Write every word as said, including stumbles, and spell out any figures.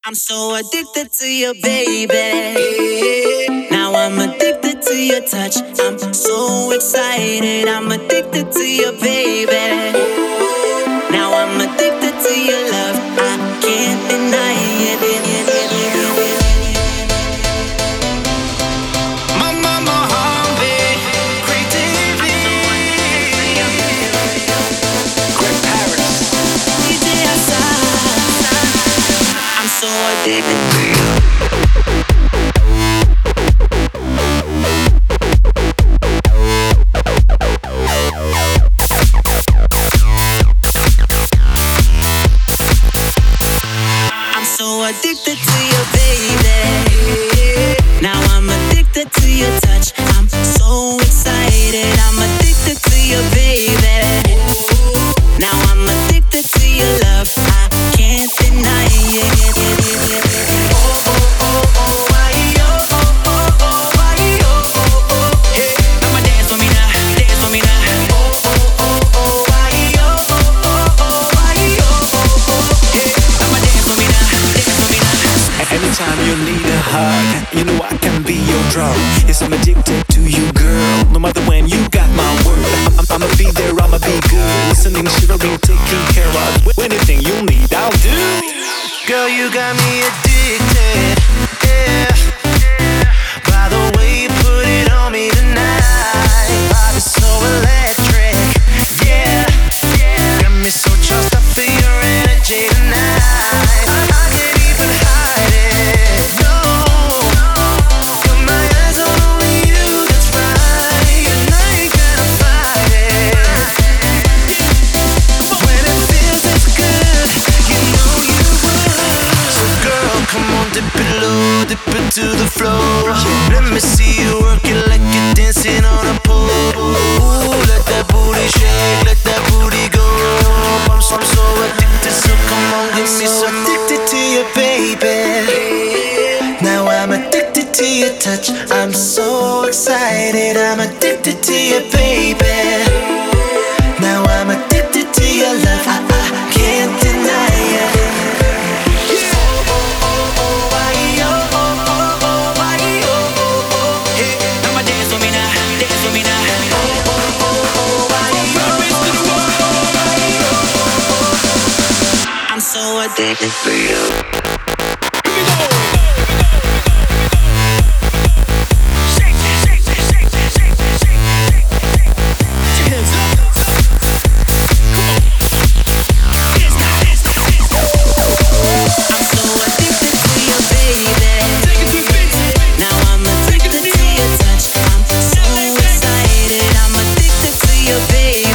I'm so addicted to you, baby. Now I'm addicted to your touch. I'm so excited. I'm addicted to you, baby. Now I'm addicted to your love. I can't deny it. Mama Mohammed, Great T V, Great Paris, D J Assad. I'm so addicted to you. Addicted to you, baby. Now I'm addicted to your touch. I'm so excited. I'm addicted to you, baby. Now I'm addicted to your love. I can't deny it. Oh, oh, oh, oh, why, oh, oh, oh, oh, why, oh, oh, oh, hey. I'ma dance for me now, dance for me now. Oh, oh, oh, oh, why, oh, oh, oh, oh, why, oh, oh, oh, hey. I'ma dance for me now. Anytime you need a hug, you know I can be your drug. Yes, I'm addicted to you, girl. No matter when, you got my word. I'm, I'm, I'ma be there, I'ma be good. Listening, shivering, taking care of. Anything you need, I'll do. Girl, you got me addicted, yeah. By the way you put it on me tonight, body so electric, yeah. Got me so charged up for your energy tonight. I, I can't even hide it, no. Got my eyes on only you, that's right. And I ain't gonna fight it. When it feels this good, you know you would. So girl, come on, dip it low, dip it to the floor. Let me see you work it like you're dancing on a pole. Ooh, let that booty shake, let that booty go. I'm so, I'm so addicted, so come on, give me some. Addicted to you, baby. Now I'm addicted to your touch. I'm so excited. I'm addicted to you, baby. Now I'm addicted to your love. I, I can't deny it. Oh, oh, oh, oh, why, oh, oh, oh, oh, why, oh, oh, oh, hey. I'ma dance for me now, dance for me now. Oh, oh, oh, oh, why, oh, oh, oh, I'm so addicted to you. Baby